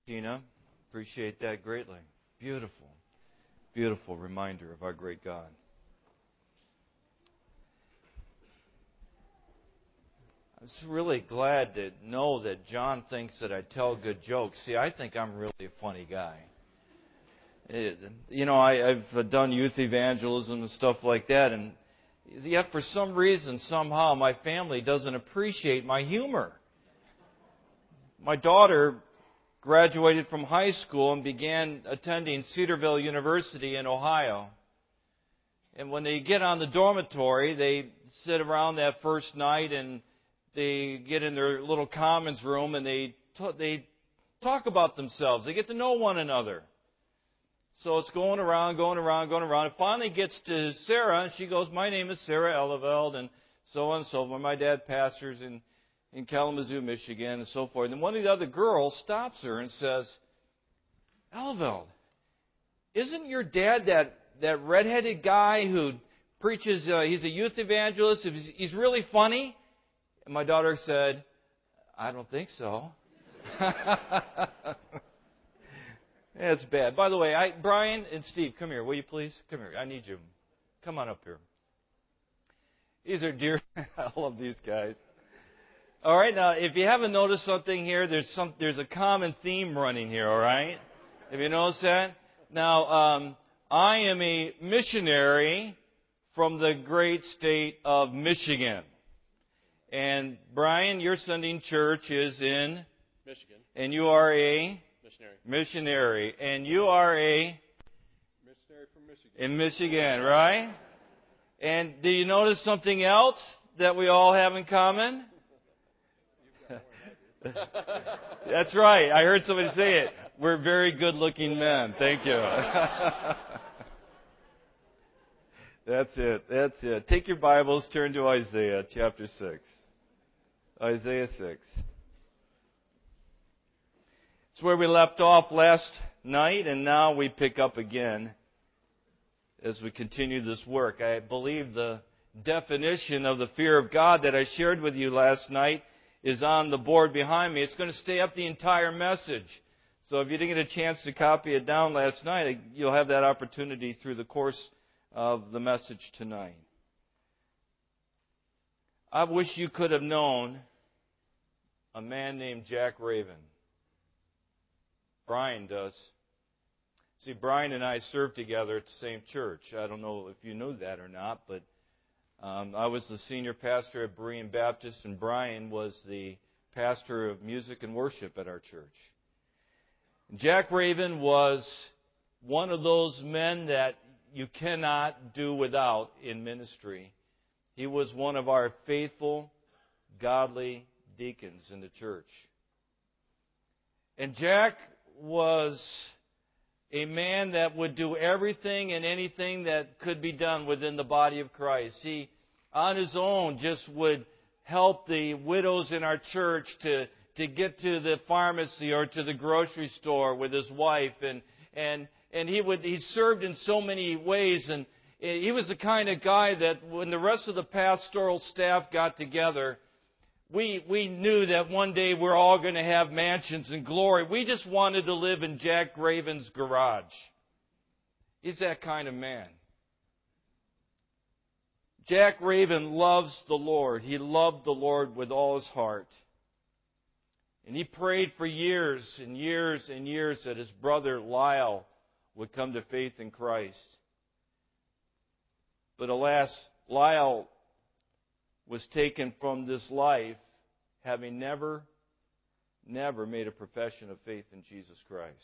Tina. Appreciate that greatly. Beautiful, beautiful reminder of our great God. I was really glad to know that John thinks that I tell good jokes. See, I think I'm really a funny guy. I've done youth evangelism and stuff like that, and yet for some reason, somehow, my family doesn't appreciate my humor. My daughter graduated from high school and began attending Cedarville University in Ohio. And when they get on the dormitory, they sit around that first night and they get in their little commons room and they talk about themselves. They get to know one another. So it's going around. It finally gets to Sarah, and she goes, "My name is Sarah Eleveld," and so on and so forth. My dad pastors in Kalamazoo, Michigan, and so forth. And one of the other girls stops her and says, "Eleveld, isn't your dad that redheaded guy who preaches, he's a youth evangelist, he's really funny?" And my daughter said, "I don't think so." It's bad. By the way, Brian and Steve, come here, will you please? Come here. I need you. Come on up here. These are dear. I love these guys. All right, now, if you haven't noticed something here, there's a common theme running here, all right? Have you noticed that? Now, I am a missionary from the great state of Michigan. And Brian, your Sunday church is in Michigan. And you are a missionary. And you are a missionary from Michigan. In Michigan, right? And do you notice something else that we all have in common? That's right. I heard somebody say it. We're very good-looking men. Thank you. That's it. Take your Bibles, turn to Isaiah chapter 6. Isaiah 6. It's where we left off last night, and now we pick up again as we continue this work. I believe the definition of the fear of God that I shared with you last night is on the board behind me. It's going to stay up the entire message. So if you didn't get a chance to copy it down last night, you'll have that opportunity through the course of the message tonight. I wish you could have known a man named Jack Raven. Brian does. See, Brian and I served together at the same church. I don't know if you knew that or not, but I was the senior pastor at Berean Baptist, and Brian was the pastor of music and worship at our church. Jack Raven was one of those men that you cannot do without in ministry. He was one of our faithful, godly deacons in the church. And Jack was a man that would do everything and anything that could be done within the body of Christ. He, on his own, just would help the widows in our church to get to the pharmacy or to the grocery store with his wife, and he served in so many ways, and he was the kind of guy that when the rest of the pastoral staff got together, we knew that one day we're all going to have mansions and glory. We just wanted to live in Jack Raven's garage. He's that kind of man. Jack Raven loves the Lord. He loved the Lord with all his heart. And he prayed for years and years and years that his brother Lyle would come to faith in Christ. But alas, Lyle was taken from this life having never made a profession of faith in Jesus Christ.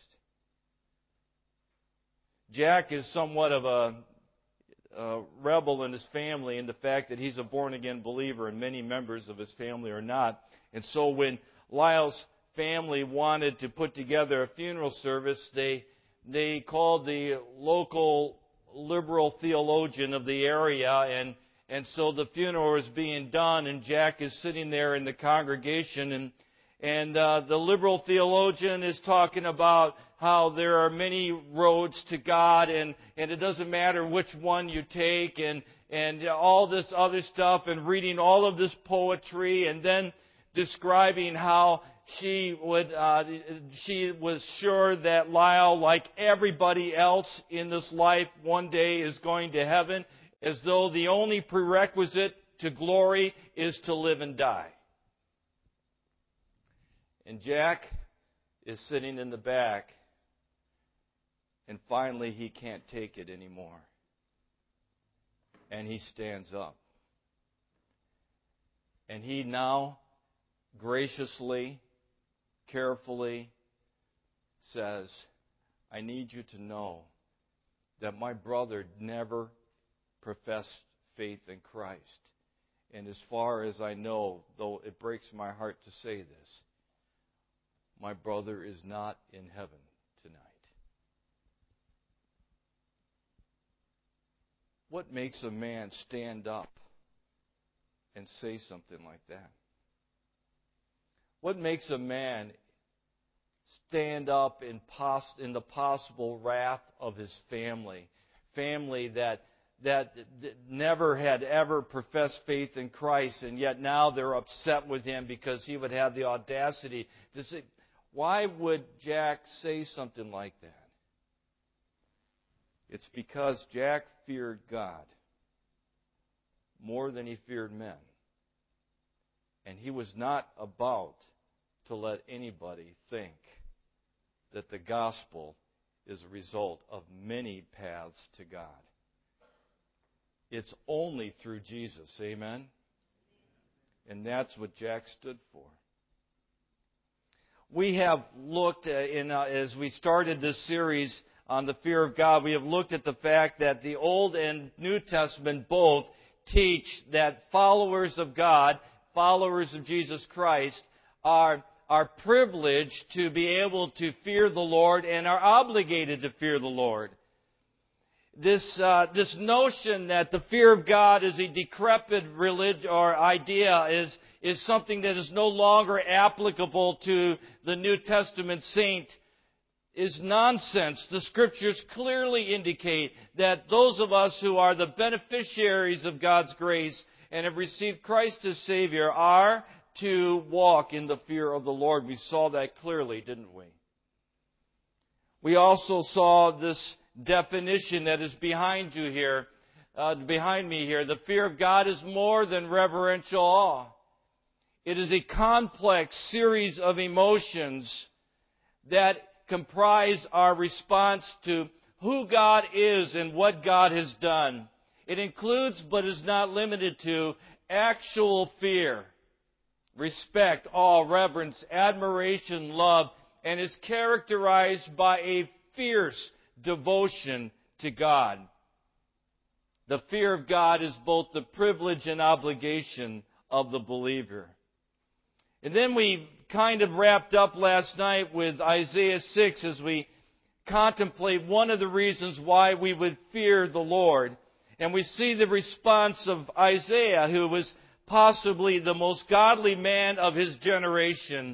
Jack is somewhat of a rebel in his family in the fact that he's a born-again believer and many members of his family are not. And so when Lyle's family wanted to put together a funeral service, they called the local liberal theologian of the area, and so the funeral is being done, and Jack is sitting there in the congregation, and the liberal theologian is talking about how there are many roads to God, and it doesn't matter which one you take, and all this other stuff, and reading all of this poetry, and then describing how she was sure that Lyle, like everybody else in this life, one day is going to heaven, as though the only prerequisite to glory is to live and die. And Jack is sitting in the back, and finally he can't take it anymore. And he stands up. And he now graciously, carefully says, I need you to know that my brother never professed faith in Christ. And as far as I know, though it breaks my heart to say this, my brother is not in heaven tonight. What makes a man stand up and say something like that? What makes a man stand up in the possible wrath of his family that never had ever professed faith in Christ, and yet now they're upset with him because he would have the audacity to say, why would Jack say something like that? It's because Jack feared God more than he feared men. And he was not about to let anybody think that the gospel is a result of many paths to God. It's only through Jesus. Amen? And that's what Jack stood for. We have looked, as we started this series on the fear of God, we have looked at the fact that the Old and New Testament both teach that followers of God, followers of Jesus Christ, are privileged to be able to fear the Lord and are obligated to fear the Lord. This notion that the fear of God is a decrepit religion or idea is something that is no longer applicable to the New Testament saint is nonsense. The Scriptures clearly indicate that those of us who are the beneficiaries of God's grace and have received Christ as Savior are to walk in the fear of the Lord. We saw that clearly, didn't we? We also saw this definition that is behind you here, behind me here. The fear of God is more than reverential awe. It is a complex series of emotions that comprise our response to who God is and what God has done. It includes, but is not limited to, actual fear, respect, awe, reverence, admiration, love, and is characterized by a fierce devotion to God. The fear of God is both the privilege and obligation of the believer. And then we kind of wrapped up last night with Isaiah 6 as we contemplate one of the reasons why we would fear the Lord. And we see the response of Isaiah, who was possibly the most godly man of his generation,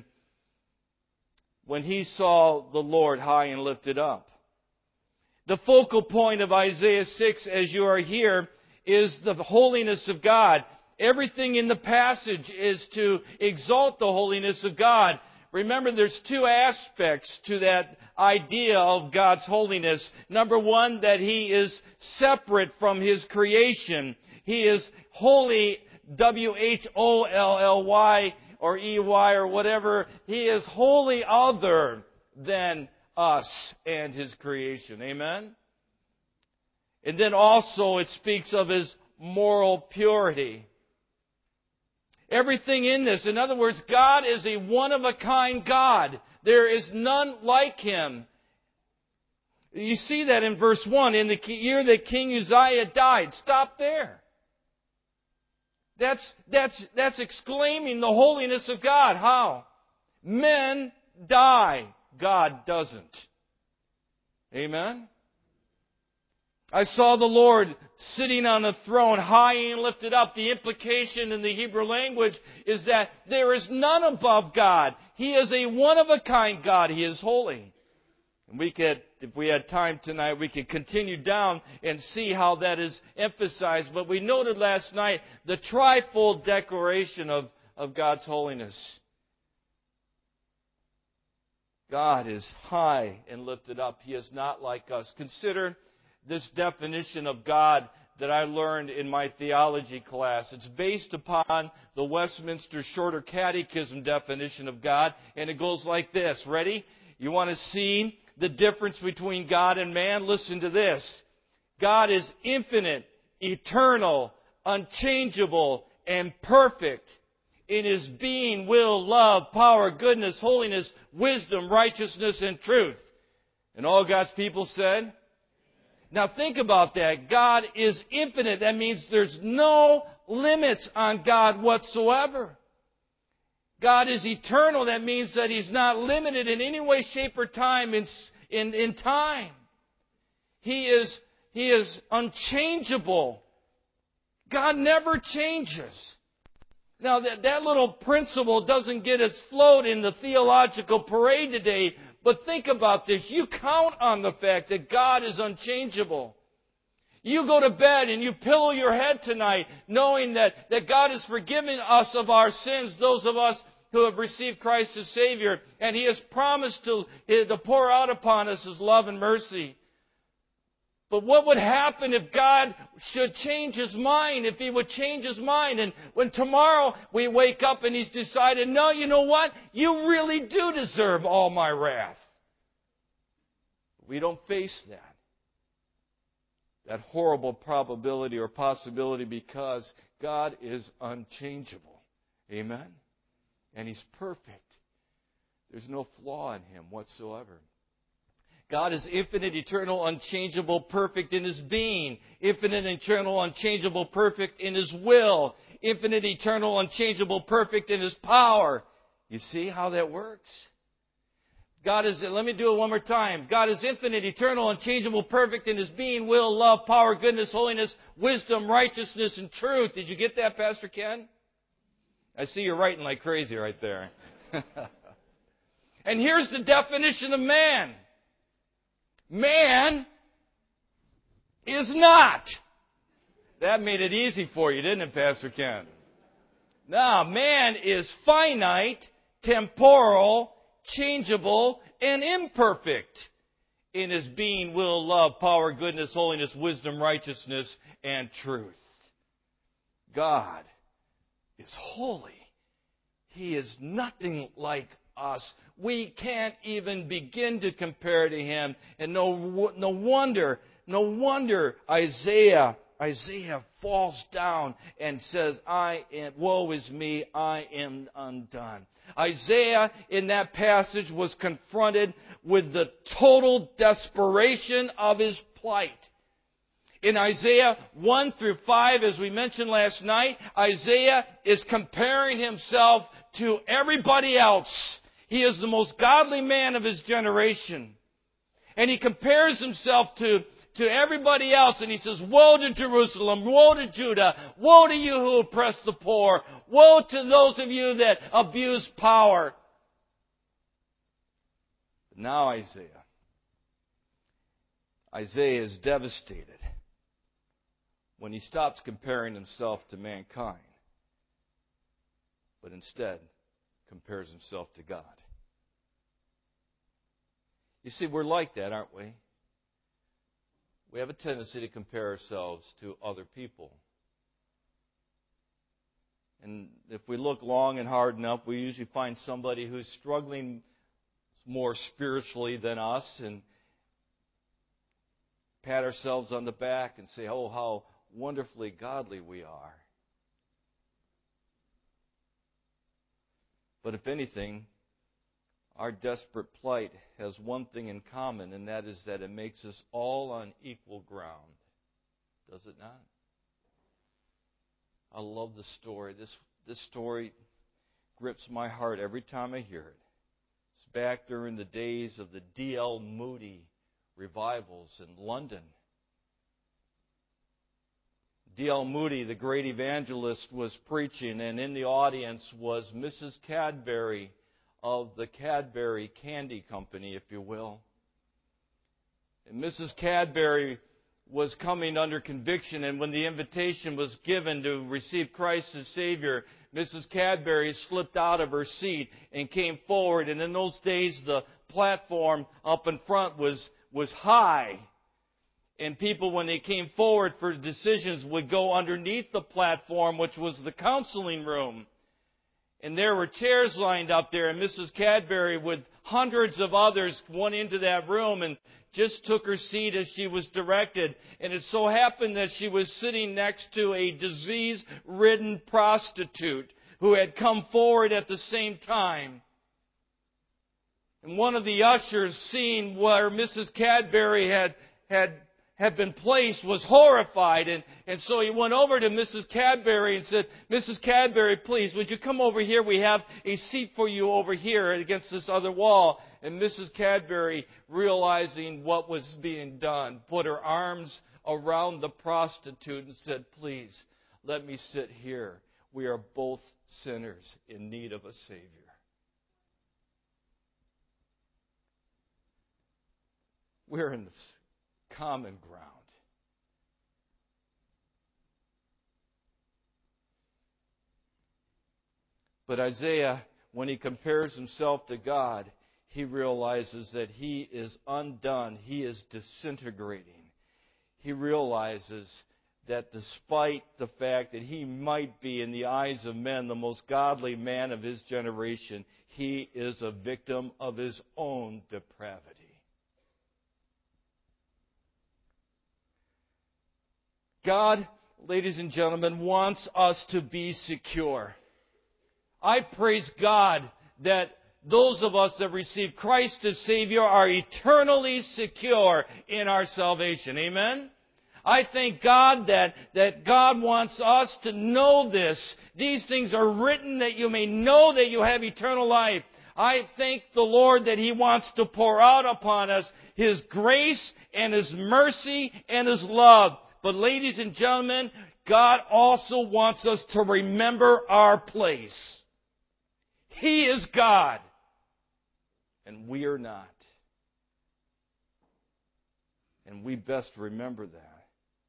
when he saw the Lord high and lifted up. The focal point of Isaiah 6, as you are here, is the holiness of God. Everything in the passage is to exalt the holiness of God. Remember, there's two aspects to that idea of God's holiness. Number one, that He is separate from His creation. He is holy, W-H-O-L-L-Y or E-Y or whatever. He is wholly other than us and His creation. Amen? And then also it speaks of His moral purity. Everything in this, in other words, God is a one-of-a-kind God. There is none like Him. You see that in verse 1, in the year that King Uzziah died. Stop there. That's exclaiming the holiness of God. How? Men die. God doesn't. Amen? I saw the Lord sitting on a throne, high and lifted up. The implication in the Hebrew language is that there is none above God. He is a one-of-a-kind God. He is holy. And if we had time tonight, we could continue down and see how that is emphasized. But we noted last night the trifold declaration of God's holiness. God is high and lifted up. He is not like us. Consider this definition of God that I learned in my theology class. It's based upon the Westminster Shorter Catechism definition of God, and it goes like this. Ready? You want to see the difference between God and man? Listen to this. God is infinite, eternal, unchangeable, and perfect in His being, will, love, power, goodness, holiness, wisdom, righteousness, and truth. And all God's people said? Now think about that. God is infinite. That means there's no limits on God whatsoever. God is eternal. That means that He's not limited in any way, shape, or time in time. He is unchangeable. God never changes. Now, that little principle doesn't get its float in the theological parade today, but think about this. You count on the fact that God is unchangeable. You go to bed and you pillow your head tonight knowing that God has forgiven us of our sins, those of us who have received Christ as Savior, and He has promised to pour out upon us His love and mercy. But what would happen if God should change His mind, if He would change His mind, and when tomorrow we wake up and He's decided, no, you know what? You really do deserve all my wrath. We don't face that horrible probability or possibility, because God is unchangeable. Amen? And He's perfect. There's no flaw in Him whatsoever. God is infinite, eternal, unchangeable, perfect in His being. Infinite, eternal, unchangeable, perfect in His will. Infinite, eternal, unchangeable, perfect in His power. You see how that works? God is, let me do it one more time. God is infinite, eternal, unchangeable, perfect in His being, will, love, power, goodness, holiness, wisdom, righteousness, and truth. Did you get that, Pastor Ken? I see you're writing like crazy right there. And here's the definition of man. Man is not. That made it easy for you, didn't it, Pastor Ken? Now, man is finite, temporal, changeable, and imperfect in his being, will, love, power, goodness, holiness, wisdom, righteousness, and truth. God is holy. He is nothing like us. We can't even begin to compare to Him. And no wonder Isaiah falls down and says, woe is me, I am undone. Isaiah in that passage was confronted with the total desperation of his plight. In Isaiah 1 through 5, as we mentioned last night, Isaiah is comparing himself to everybody else. He is the most godly man of his generation. And he compares himself to everybody else, and he says, woe to Jerusalem, woe to Judah, woe to you who oppress the poor, woe to those of you that abuse power. But now Isaiah is devastated when he stops comparing himself to mankind, but instead compares himself to God. You see, we're like that, aren't we? We have a tendency to compare ourselves to other people. And if we look long and hard enough, we usually find somebody who's struggling more spiritually than us and pat ourselves on the back and say, oh, how wonderfully godly we are. But if anything, our desperate plight has one thing in common, and that is that it makes us all on equal ground. Does it not? I love the story. This story grips my heart every time I hear it. It's back during the days of the D.L. Moody revivals in London. D.L. Moody, the great evangelist, was preaching, and in the audience was Mrs. Cadbury of the Cadbury Candy Company, if you will. And Mrs. Cadbury was coming under conviction, and when the invitation was given to receive Christ as Savior, Mrs. Cadbury slipped out of her seat and came forward. And in those days, the platform up in front was high. And people, when they came forward for decisions, would go underneath the platform, which was the counseling room. And there were chairs lined up there, and Mrs. Cadbury, with hundreds of others, went into that room and just took her seat as she was directed. And it so happened that she was sitting next to a disease-ridden prostitute who had come forward at the same time. And one of the ushers, seeing where Mrs. Cadbury had been placed, was horrified. And so he went over to Mrs. Cadbury and said, "Mrs. Cadbury, please, would you come over here? We have a seat for you over here against this other wall." And Mrs. Cadbury, realizing what was being done, put her arms around the prostitute and said, "Please, let me sit here. We are both sinners in need of a Savior." We're in this common ground. But Isaiah, when he compares himself to God, he realizes that he is undone. He is disintegrating. He realizes that despite the fact that he might be, in the eyes of men, the most godly man of his generation, he is a victim of his own depravity. God, ladies and gentlemen, wants us to be secure. I praise God that those of us that receive Christ as Savior are eternally secure in our salvation. Amen? I thank God that God wants us to know this. These things are written that you may know that you have eternal life. I thank the Lord that He wants to pour out upon us His grace and His mercy and His love. But ladies and gentlemen, God also wants us to remember our place. He is God, and we are not. And we best remember that.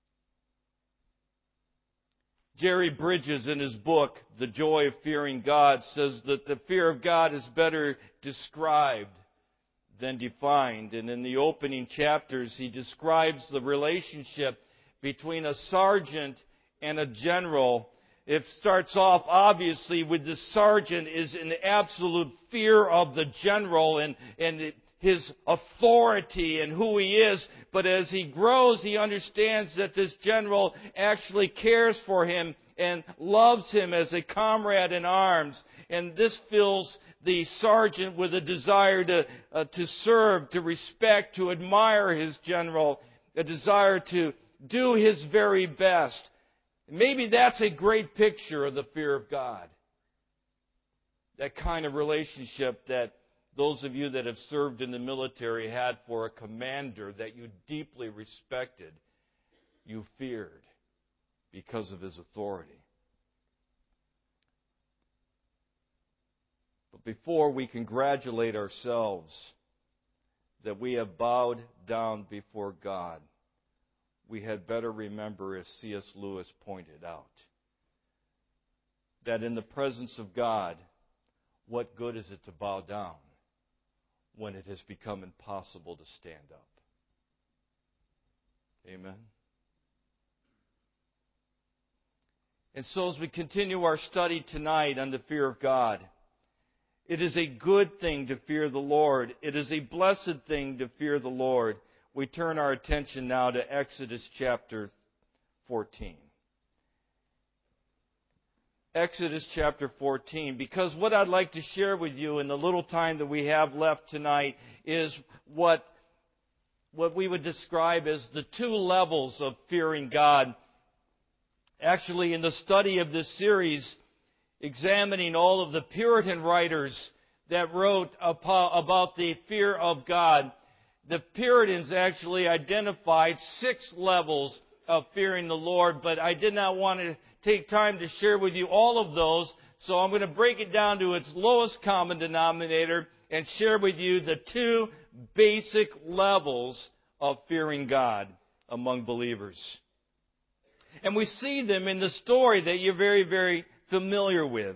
Jerry Bridges, in his book, The Joy of Fearing God, says that the fear of God is better described than defined. And in the opening chapters, he describes the relationship between a sergeant and a general. It starts off, obviously, with the sergeant is in absolute fear of the general and his authority and who he is. But as he grows, he understands that this general actually cares for him and loves him as a comrade in arms. And this fills the sergeant with a desire to serve, to respect, to admire his general, a desire to do his very best. Maybe that's a great picture of the fear of God. That kind of relationship that those of you that have served in the military had for a commander that you deeply respected, you feared because of his authority. But before we congratulate ourselves that we have bowed down before God, we had better remember, as C.S. Lewis pointed out, that in the presence of God, what good is it to bow down when it has become impossible to stand up? Amen? And so as we continue our study tonight on the fear of God, it is a good thing to fear the Lord. It is a blessed thing to fear the Lord. We turn our attention now to Exodus chapter 14. Exodus chapter 14, because what I'd like to share with you in the little time that we have left tonight is what we would describe as the two levels of fearing God. Actually, in the study of this series, examining all of the Puritan writers that wrote about the fear of God, the Puritans actually identified 6 levels of fearing the Lord, but I did not want to take time to share with you all of those, so I'm going to break it down to its lowest common denominator and share with you the 2 basic levels of fearing God. among believers. And we see them in the story that you're very, very familiar with.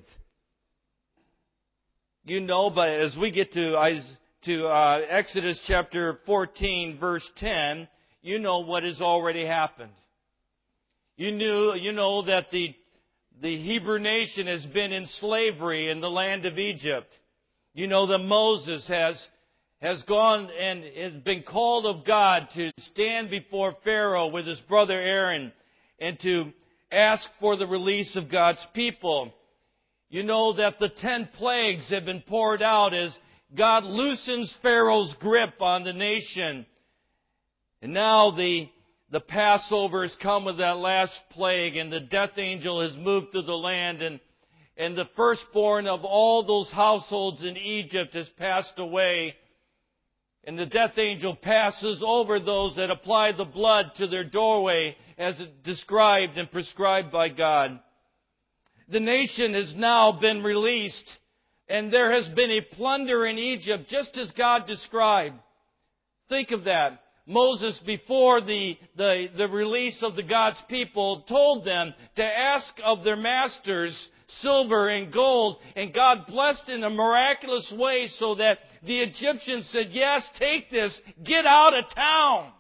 You know, but as we get to Exodus chapter 14, verse 10, you know what has already happened. You know that the Hebrew nation has been in slavery in the land of Egypt. You know that Moses has gone and has been called of God to stand before Pharaoh with his brother Aaron and to ask for the release of God's people. You know that the 10 plagues have been poured out as God loosens Pharaoh's grip on the nation. And now the Passover has come with that last plague, and the death angel has moved through the land, and the firstborn of all those households in Egypt has passed away. And the death angel passes over those that apply the blood to their doorway as described and prescribed by God. The nation has now been released, and there has been a plunder in Egypt, just as God described. Think of that. Moses, before the release of the God's people, told them to ask of their masters silver and gold, and God blessed in a miraculous way so that the Egyptians said, yes, take this, get out of town.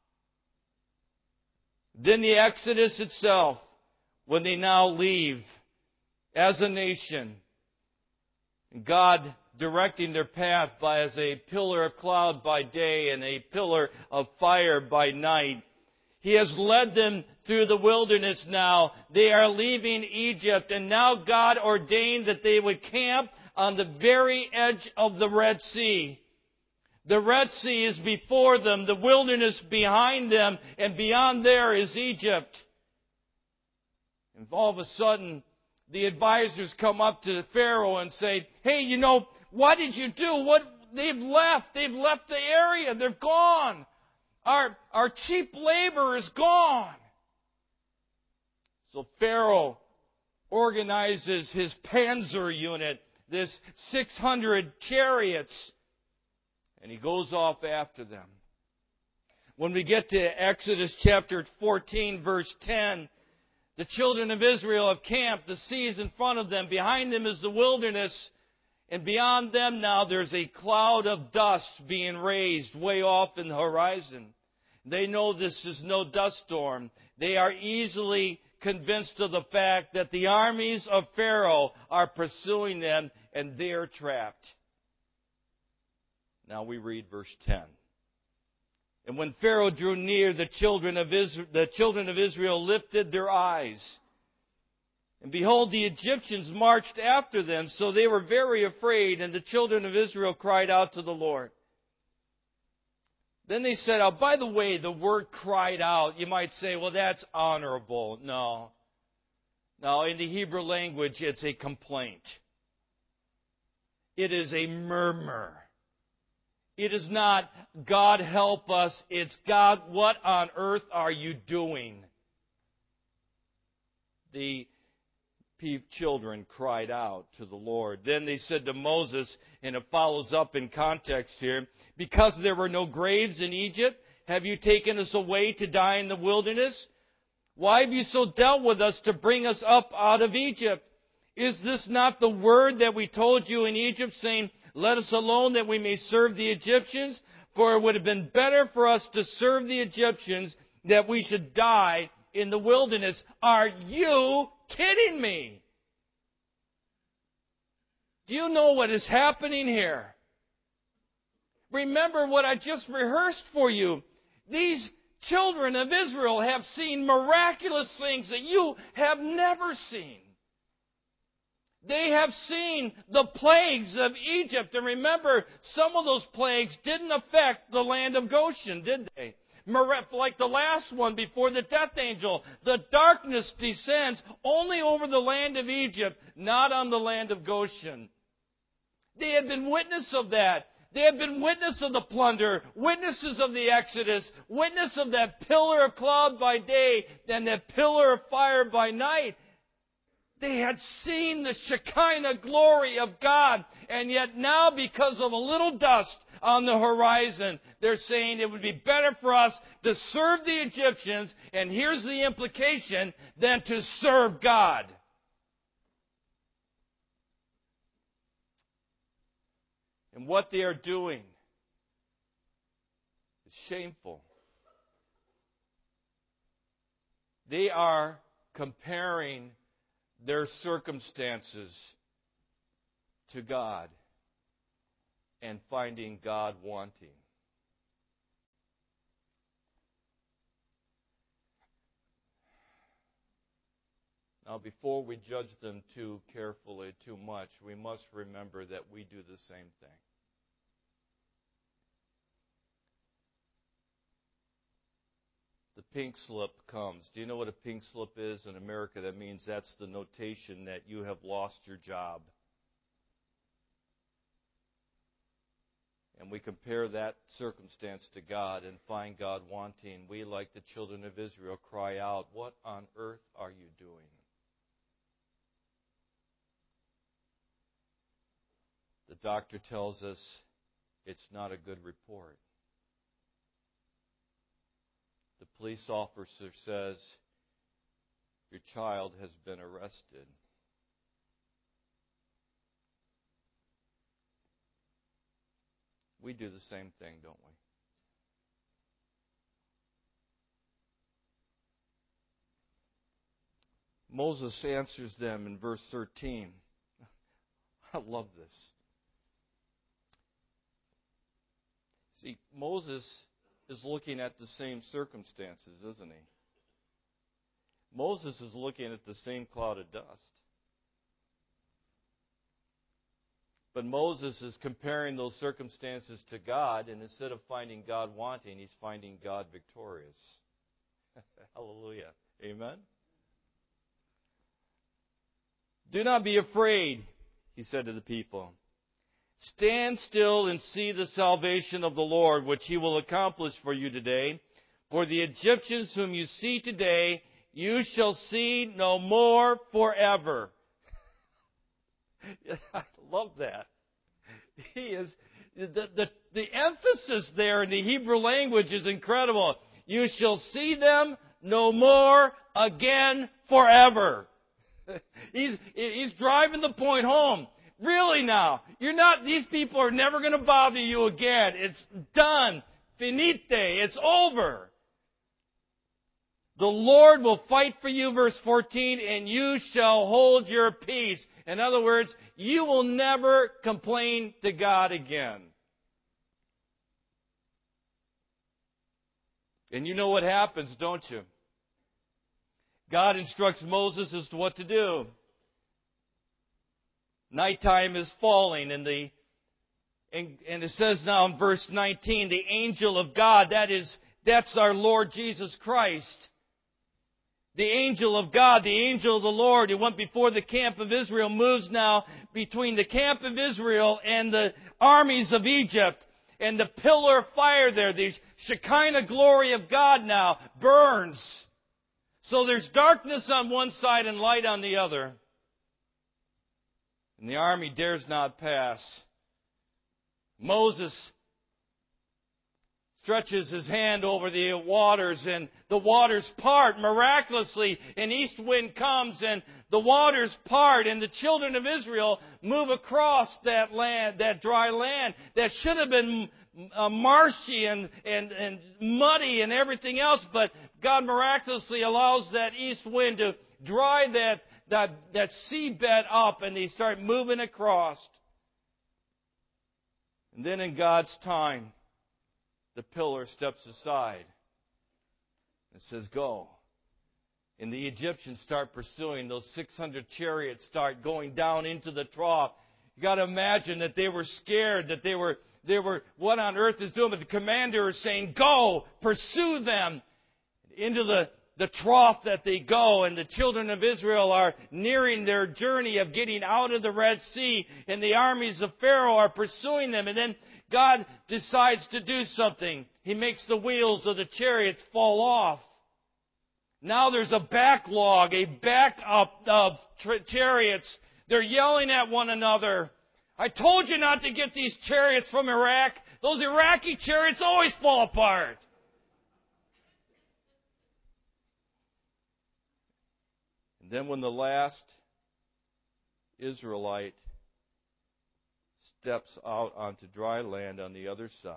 Then the Exodus itself, when they now leave as a nation, God directing their path as a pillar of cloud by day and a pillar of fire by night. He has led them through the wilderness now. They are leaving Egypt, and now God ordained that they would camp on the very edge of the Red Sea. The Red Sea is before them, the wilderness behind them, and beyond there is Egypt. And all of a sudden, the advisors come up to Pharaoh and say, hey, what did you do? They've left the area. They're gone. Our cheap labor is gone. So Pharaoh organizes his Panzer unit, this 600 chariots, and he goes off after them. When we get to Exodus chapter 14, verse 10, the children of Israel have camped. The sea is in front of them. Behind them is the wilderness. And beyond them now there's a cloud of dust being raised way off in the horizon. They know this is no dust storm. They are easily convinced of the fact that the armies of Pharaoh are pursuing them and they are trapped. Now we read verse 10. And when Pharaoh drew near, the children of Israel lifted their eyes. And behold, the Egyptians marched after them, so they were very afraid, and the children of Israel cried out to the Lord. Then they said, oh, by the way, the word cried out, you might say, well, that's honorable. No, in the Hebrew language, it's a complaint. It is a murmur. It is not, God help us. It's, God, what on earth are you doing? The children cried out to the Lord. Then they said to Moses, and it follows up in context here, because there were no graves in Egypt, have you taken us away to die in the wilderness? Why have you so dealt with us to bring us up out of Egypt? Is this not the word that we told you in Egypt, saying, let us alone that we may serve the Egyptians? For it would have been better for us to serve the Egyptians that we should die in the wilderness. Are you kidding me? Do you know what is happening here? Remember what I just rehearsed for you. These children of Israel have seen miraculous things that you have never seen. They have seen the plagues of Egypt. And remember, some of those plagues didn't affect the land of Goshen, did they? Like the last one before the death angel. The darkness descends only over the land of Egypt, not on the land of Goshen. They had been witness of that. They had been witness of the plunder, witnesses of the Exodus, witness of that pillar of cloud by day, and that pillar of fire by night. They had seen the Shekinah glory of God, and yet now because of a little dust, on the horizon. They're saying it would be better for us to serve the Egyptians, and here's the implication, than to serve God. And what they are doing is shameful. They are comparing their circumstances to God and finding God wanting. Now, before we judge them too carefully, too much, we must remember that we do the same thing. The pink slip comes. Do you know what a pink slip is in America? That means that's the notation that you have lost your job. And we compare that circumstance to God and find God wanting. We, like the children of Israel, cry out, "What on earth are you doing?" The doctor tells us it's not a good report. The police officer says, "Your child has been arrested." We do the same thing, don't we? Moses answers them in verse 13. I love this. See, Moses is looking at the same circumstances, isn't he? Moses is looking at the same cloud of dust. But Moses is comparing those circumstances to God, and instead of finding God wanting, he's finding God victorious. Hallelujah. Amen? "Do not be afraid," he said to the people. "Stand still and see the salvation of the Lord, which he will accomplish for you today. For the Egyptians whom you see today, you shall see no more forever." I love that. He is the emphasis there in the Hebrew language is incredible. You shall see them no more again forever. He's driving the point home. Really now, these people are never going to bother you again. It's done. Finite. It's over. "The Lord will fight for you," verse 14, "and you shall hold your peace." In other words, you will never complain to God again. And you know what happens, don't you? God instructs Moses as to what to do. Nighttime is falling, and it says now in verse 19, the angel of God, that's our Lord Jesus Christ. The angel of God, the angel of the Lord, who went before the camp of Israel, moves now between the camp of Israel and the armies of Egypt. And the pillar of fire there, the Shekinah glory of God now, burns. So there's darkness on one side and light on the other. And the army dares not pass. Moses stretches his hand over the waters, and the waters part miraculously. An east wind comes, and the waters part, and the children of Israel move across that land, that dry land that should have been marshy and muddy and everything else, but God miraculously allows that east wind to dry that seabed up, and they start moving across. And then in God's time, the pillar steps aside and says, "Go." And the Egyptians start pursuing. Those 600 chariots start going down into the trough. You got to imagine that they were scared, that they were, what on earth is doing? But the commander is saying, "Go, pursue them." Into the trough that they go, and the children of Israel are nearing their journey of getting out of the Red Sea, and the armies of Pharaoh are pursuing them. And then God decides to do something. He makes the wheels of the chariots fall off. Now there's a backlog, a backup of chariots. They're yelling at one another. "I told you not to get these chariots from Iraq. those Iraqi chariots always fall apart. And then when the last Israelite steps out onto dry land on the other side,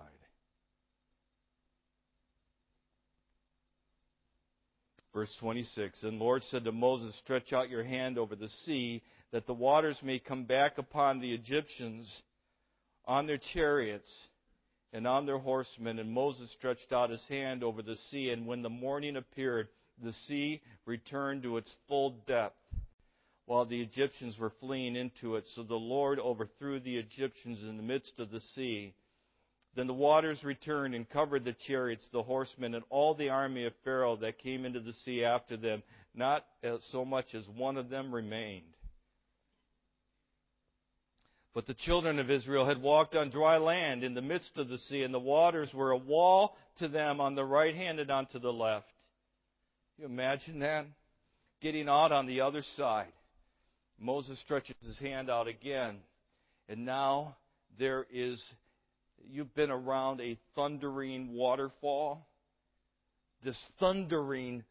verse 26, and the Lord said to Moses, stretch out your hand over the sea, that the waters may come back upon the Egyptians on their chariots and on their horsemen. And Moses stretched out his hand over the sea, and when the morning appeared, the sea returned to its full depth, while the Egyptians were fleeing into it. So the Lord overthrew the Egyptians in the midst of the sea. Then the waters returned and covered the chariots, the horsemen, and all the army of Pharaoh that came into the sea after them. Not so much as one of them remained. But the children of Israel had walked on dry land in the midst of the sea, and the waters were a wall to them on the right hand and on to the left. Can you imagine that? Getting out on the other side. Moses stretches his hand out again, and now there is... You've been around a thundering waterfall. This thundering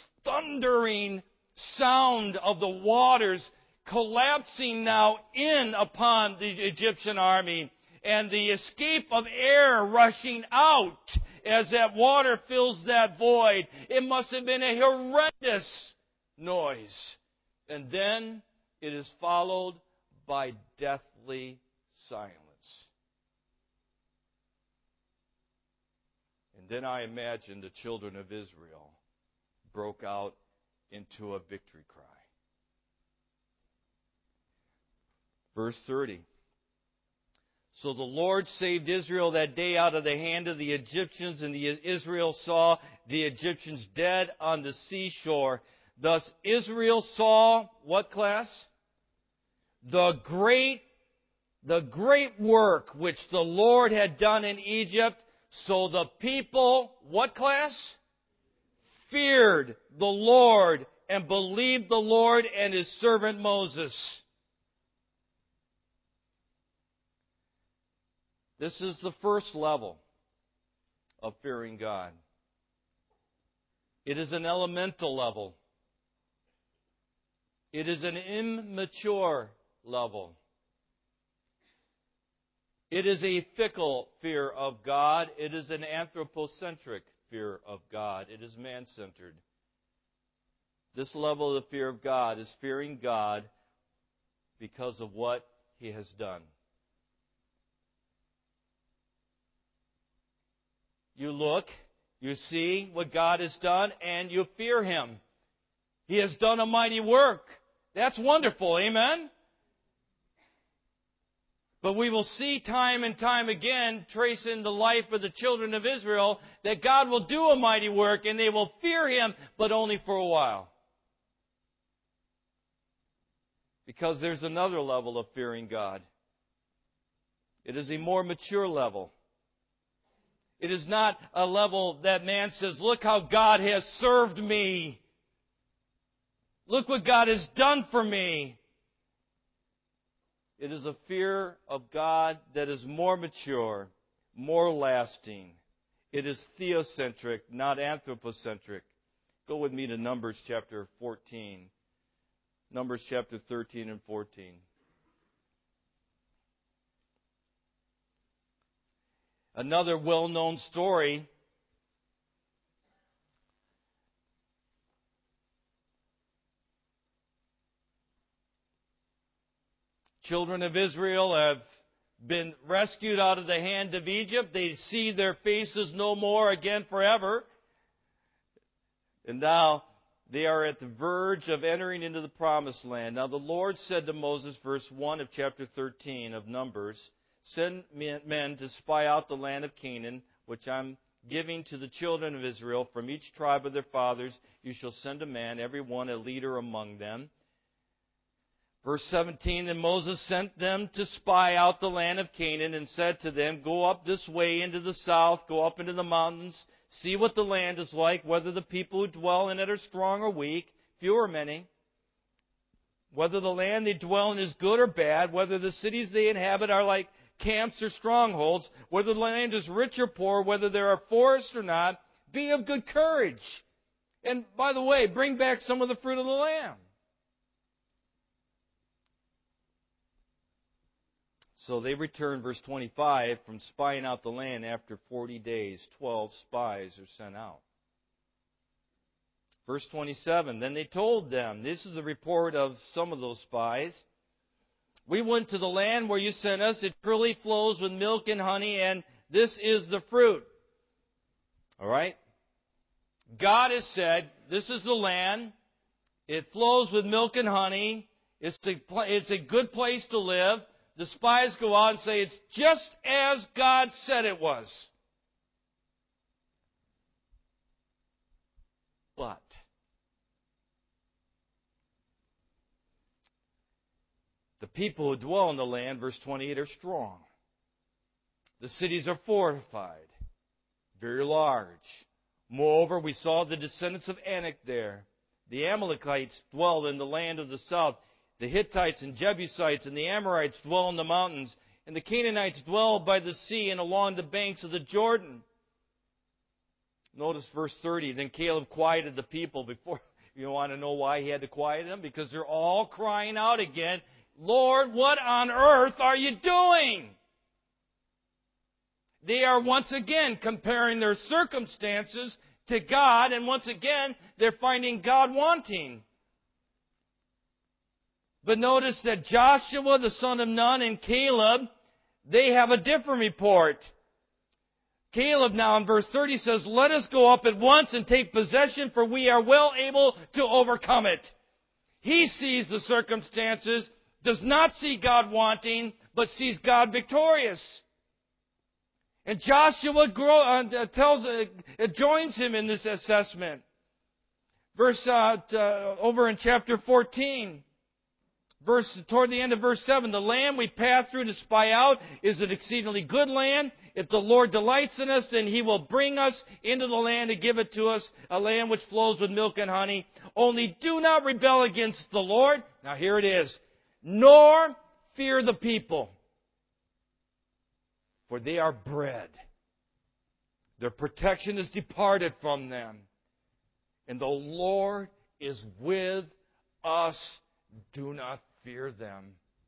sound of the waters collapsing now in upon the Egyptian army, and the escape of air rushing out as that water fills that void. It must have been a horrendous noise. And then it is followed by deathly silence. And then I imagine the children of Israel broke out into a victory cry. Verse 30. So the Lord saved Israel that day out of the hand of the Egyptians, and Israel saw the Egyptians dead on the seashore. Thus Israel saw, what class? The great work which the Lord had done in Egypt. So the people, what class? Feared the Lord and believed the Lord and His servant Moses. This is the first level of fearing God. It is an elemental level. It is an immature level. It is a fickle fear of God. It is an anthropocentric fear of God. It is man-centered. This level of the fear of God is fearing God because of what He has done. You look, you see what God has done, and you fear Him. He has done a mighty work. That's wonderful, amen? But we will see time and time again, tracing the life of the children of Israel, that God will do a mighty work and they will fear Him, but only for a while. Because there's another level of fearing God. It is a more mature level. It is not a level that man says, look how God has served me. Look what God has done for me. It is a fear of God that is more mature, more lasting. It is theocentric, not anthropocentric. Go with me to Numbers chapter 14. Numbers chapter 13 and 14. Another well-known story. Children of Israel have been rescued out of the hand of Egypt. They see their faces no more again forever. And now they are at the verge of entering into the promised land. Now the Lord said to Moses, verse 1 of chapter 13 of Numbers, send men to spy out the land of Canaan, which I'm giving to the children of Israel. From each tribe of their fathers you shall send a man, every one a leader among them. Verse 17, then Moses sent them to spy out the land of Canaan and said to them, go up this way into the south, go up into the mountains, see what the land is like, whether the people who dwell in it are strong or weak, few or many, whether the land they dwell in is good or bad, whether the cities they inhabit are like camps or strongholds, whether the land is rich or poor, whether there are forests or not, be of good courage. And by the way, bring back some of the fruit of the land. So they returned, verse 25, from spying out the land after 40 days. 12 spies are sent out. Verse 27, then they told them, this is the report of some of those spies. We went to the land where you sent us. It truly flows with milk and honey, and this is the fruit. All right? God has said, this is the land. It flows with milk and honey. It's a good place to live. The spies go out and say, it's just as God said it was. But the people who dwell in the land, verse 28, are strong. The cities are fortified, very large. Moreover, we saw the descendants of Anak there. The Amalekites dwell in the land of the south. The Hittites and Jebusites and the Amorites dwell in the mountains. And the Canaanites dwell by the sea and along the banks of the Jordan. Notice verse 30. Then Caleb quieted the people before. You want to know why he had to quiet them? Because they're all crying out again, Lord, what on earth are you doing? They are once again comparing their circumstances to God, and once again they're finding God wanting. But notice that Joshua, the son of Nun, and Caleb, they have a different report. Caleb now in verse 30 says, let us go up at once and take possession, for we are well able to overcome it. He sees the circumstances, does not see God wanting, but sees God victorious. And Joshua joins him in this assessment. Over in chapter 14. Toward the end of verse 7, the land we pass through to spy out is an exceedingly good land. If the Lord delights in us, then He will bring us into the land and give it to us, a land which flows with milk and honey. Only do not rebel against the Lord. Now here it is. Nor fear the people, for they are bread. Their protection is departed from them. And the Lord is with us. Do not fear them.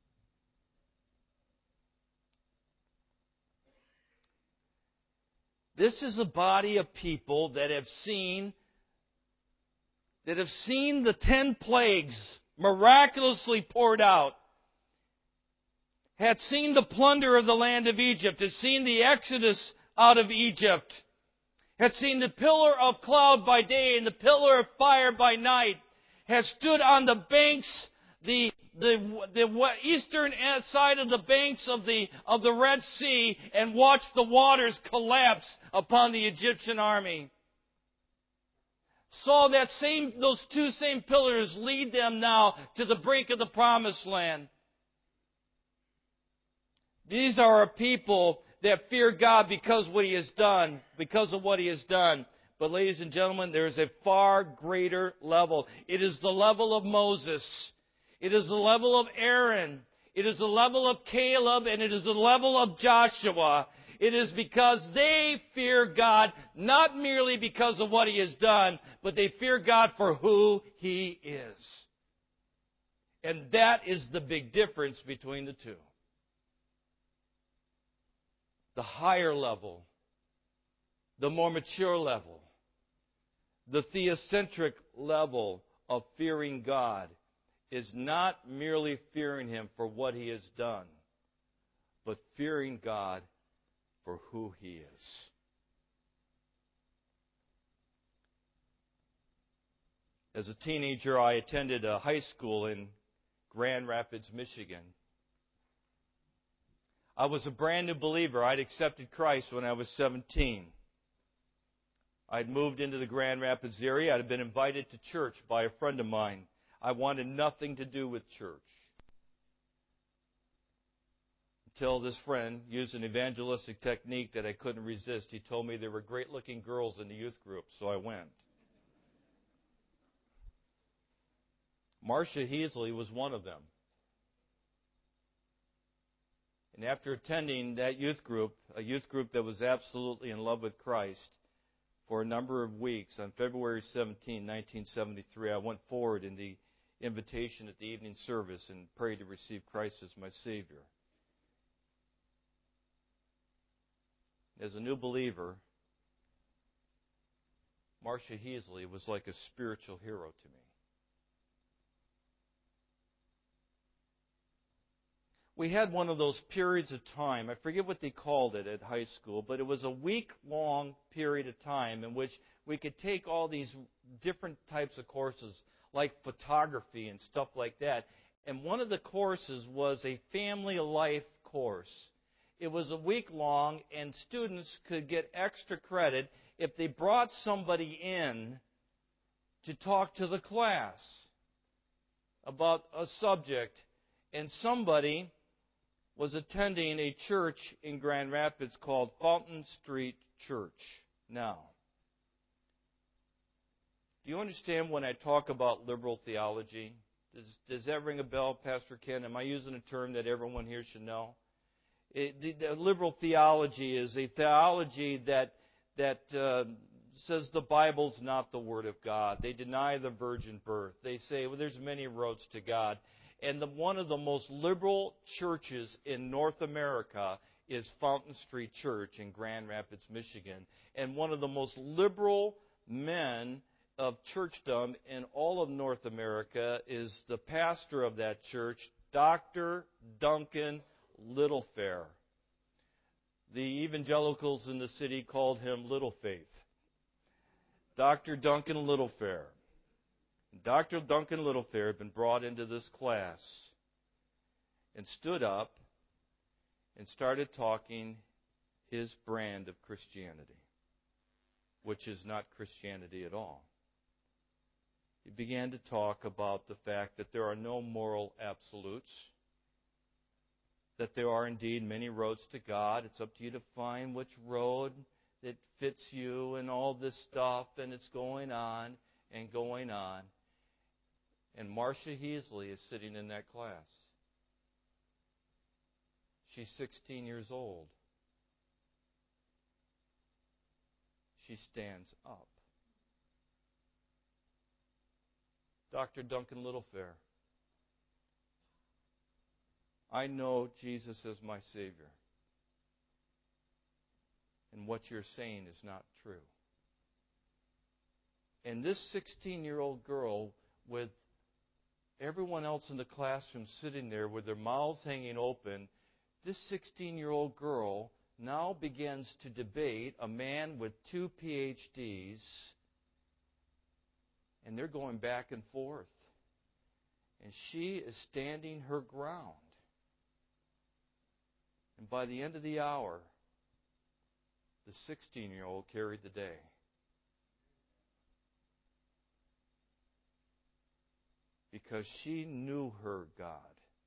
This is a body of people that have seen the 10 plagues miraculously poured out, had seen the plunder of the land of Egypt, had seen the exodus out of Egypt, had seen the pillar of cloud by day and the pillar of fire by night, had stood on the banks, the eastern side of the banks of the Red Sea, and watched the waters collapse upon the Egyptian army. Saw those two same pillars lead them now to the brink of the promised land. These are a people that fear God because of what He has done. But ladies and gentlemen, there is a far greater level. It is the level of Moses. It is the level of Aaron. It is the level of Caleb, and it is the level of Joshua. It is because they fear God, not merely because of what He has done, but they fear God for who He is. And that is the big difference between the two. The higher level, the more mature level, the theocentric level of fearing God is not merely fearing Him for what He has done, but fearing God for who He is. As a teenager, I attended a high school in Grand Rapids, Michigan. I was a brand new believer. I'd accepted Christ when I was 17. I'd moved into the Grand Rapids area. I'd been invited to church by a friend of mine. I wanted nothing to do with church. Until this friend used an evangelistic technique that I couldn't resist. He told me there were great-looking girls in the youth group, so I went. Marcia Heasley was one of them. And after attending that youth group, a youth group that was absolutely in love with Christ, for a number of weeks, on February 17, 1973, I went forward in the invitation at the evening service and prayed to receive Christ as my Savior. As a new believer, Marcia Heasley was like a spiritual hero to me. We had one of those periods of time, I forget what they called it at high school, but it was a week-long period of time in which we could take all these different types of courses, like photography and stuff like that. And one of the courses was a family life course. It was a week long, and students could get extra credit if they brought somebody in to talk to the class about a subject. And somebody was attending a church in Grand Rapids called Fountain Street Church. Now, do you understand when I talk about liberal theology? Does that ring a bell, Pastor Ken? Am I using a term that everyone here should know? The liberal theology is a theology that says the Bible's not the Word of God. They deny the virgin birth. They say, well, there's many roads to God. And one of the most liberal churches in North America is Fountain Street Church in Grand Rapids, Michigan. And one of the most liberal men of churchdom in all of North America is the pastor of that church, Dr. Duncan Littlefair. The evangelicals in the city called him Little Faith. Dr. Duncan Littlefair. Dr. Duncan Littlefair had been brought into this class and stood up and started talking his brand of Christianity, which is not Christianity at all. He began to talk about the fact that there are no moral absolutes, that there are indeed many roads to God. It's up to you to find which road that fits you and all this stuff, and it's going on and going on. And Marcia Heasley is sitting in that class. She's 16 years old. She stands up. Dr. Duncan Littlefair, I know Jesus as my Savior. And what you're saying is not true. And this 16-year-old girl, with everyone else in the classroom sitting there with their mouths hanging open, this 16-year-old girl now begins to debate a man with 2 PhDs, and they're going back and forth. And she is standing her ground. And by the end of the hour, the 16-year-old carried the day. Because she knew her God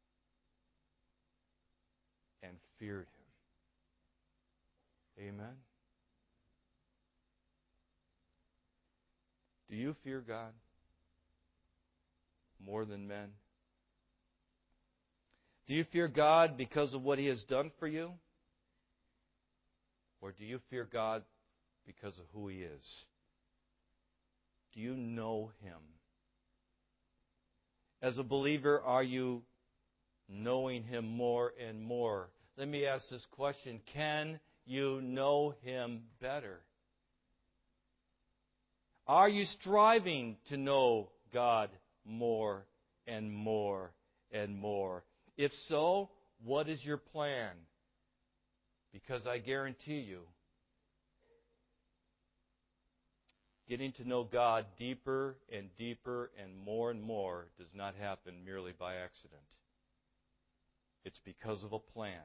and feared Him. Amen? Do you fear God more than men? Do you fear God because of what He has done for you? Or do you fear God because of who He is? Do you know Him? As a believer, are you knowing Him more and more? Let me ask this question. Can you know Him better? Are you striving to know God more and more and more? If so, what is your plan? Because I guarantee you, getting to know God deeper and deeper and more does not happen merely by accident. It's because of a plan.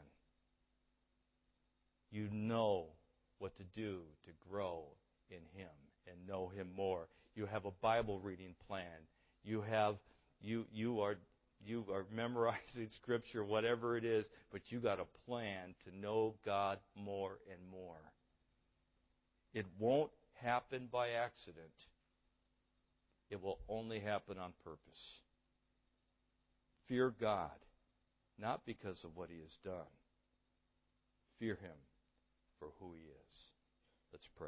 You know what to do to grow in Him and know Him more. You have a Bible reading plan. You are memorizing Scripture, whatever it is, but you got a plan to know God more and more. It won't happen by accident. It will only happen on purpose. Fear God, not because of what He has done, fear Him for who He is. Let's pray.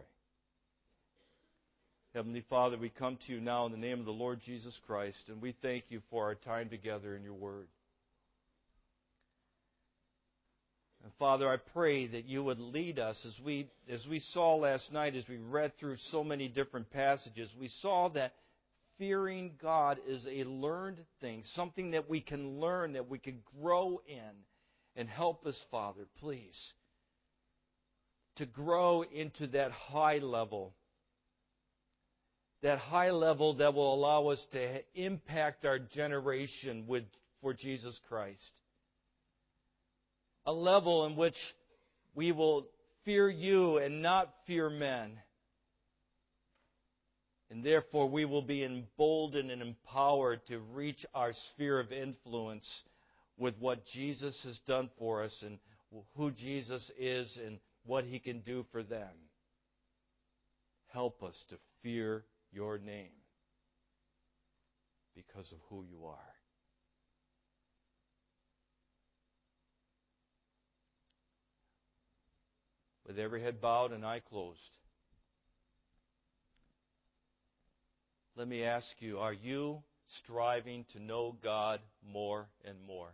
Heavenly Father, we come to You now in the name of the Lord Jesus Christ, and we thank You for our time together in Your Word. And Father, I pray that You would lead us as we saw last night, as we read through so many different passages. We saw that fearing God is a learned thing, something that we can learn, that we can grow in. And help us, Father, please, to grow into that high level that will allow us to impact our generation for Jesus Christ. A level in which we will fear You and not fear men. And therefore we will be emboldened and empowered to reach our sphere of influence with what Jesus has done for us and who Jesus is and what He can do for them. Help us to fear Your name because of who You are. With every head bowed and eye closed, let me ask you, are you striving to know God more and more?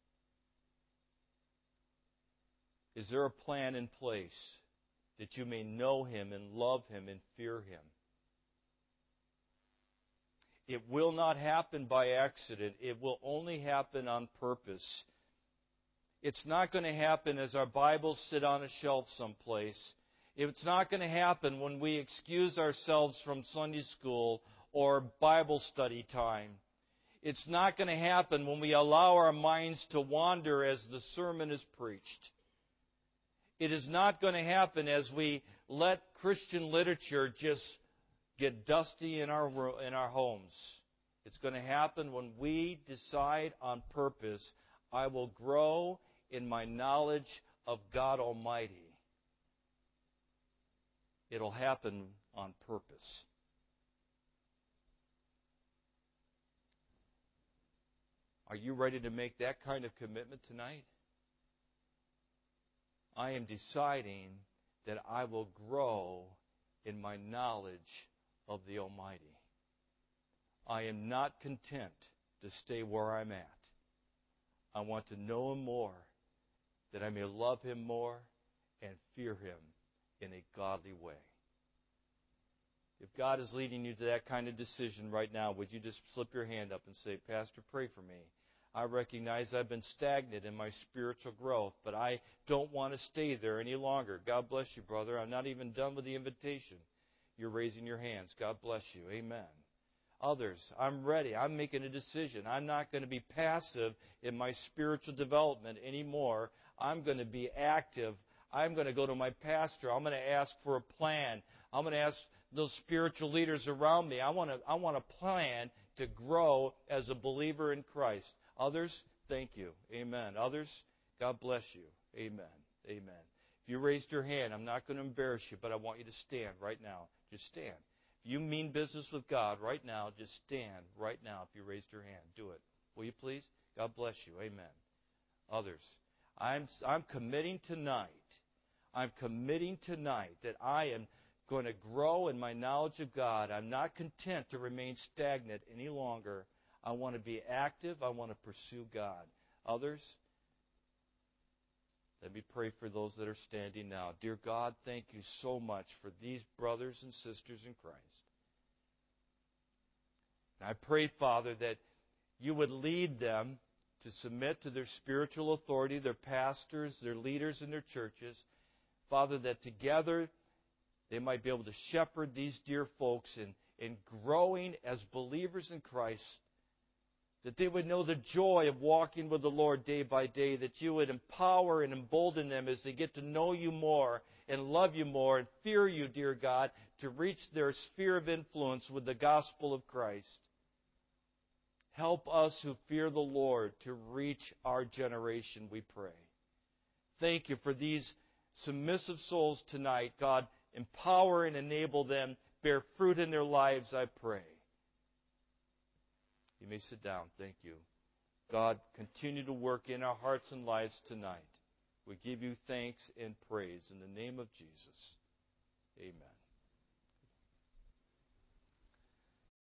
Is there a plan in place that you may know Him and love Him and fear Him? It will not happen by accident. It will only happen on purpose. It's not going to happen as our Bibles sit on a shelf someplace. It's not going to happen when we excuse ourselves from Sunday school or Bible study time. It's not going to happen when we allow our minds to wander as the sermon is preached. It is not going to happen as we let Christian literature just get dusty in our homes. It's going to happen when we decide on purpose, I will grow in my knowledge of God Almighty. It'll happen on purpose. Are you ready to make that kind of commitment tonight? I am deciding that I will grow in my knowledge of the Almighty. I am not content to stay where I'm at. I want to know Him more, that I may love Him more and fear Him in a godly way. If God is leading you to that kind of decision right now, would you just slip your hand up and say, Pastor, pray for me. I recognize I've been stagnant in my spiritual growth, but I don't want to stay there any longer. God bless you, brother. I'm not even done with the invitation. You're raising your hands. God bless you. Amen. Others, I'm ready. I'm making a decision. I'm not going to be passive in my spiritual development anymore. I'm going to be active. I'm going to go to my pastor. I'm going to ask for a plan. I'm going to ask those spiritual leaders around me. I want a plan to grow as a believer in Christ. Others, thank you. Amen. Others, God bless you. Amen. Amen. If you raised your hand, I'm not going to embarrass you, but I want you to stand right now. Just stand. If you mean business with God right now, just stand right now if you raised your hand. Do it. Will you please? God bless you. Amen. Others, I'm committing tonight. I'm committing tonight that I am going to grow in my knowledge of God. I'm not content to remain stagnant any longer. I want to be active. I want to pursue God. Others, let me pray for those that are standing now. Dear God, thank you so much for these brothers and sisters in Christ. And I pray, Father, that you would lead them to submit to their spiritual authority, their pastors, their leaders in their churches. Father, that together they might be able to shepherd these dear folks in growing as believers in Christ, that they would know the joy of walking with the Lord day by day, that you would empower and embolden them as they get to know you more and love you more and fear you, dear God, to reach their sphere of influence with the gospel of Christ. Help us who fear the Lord to reach our generation, we pray. Thank you for these submissive souls tonight. God, empower and enable them, bear fruit in their lives, I pray. You may sit down. Thank you. God, continue to work in our hearts and lives tonight. We give you thanks and praise in the name of Jesus. Amen.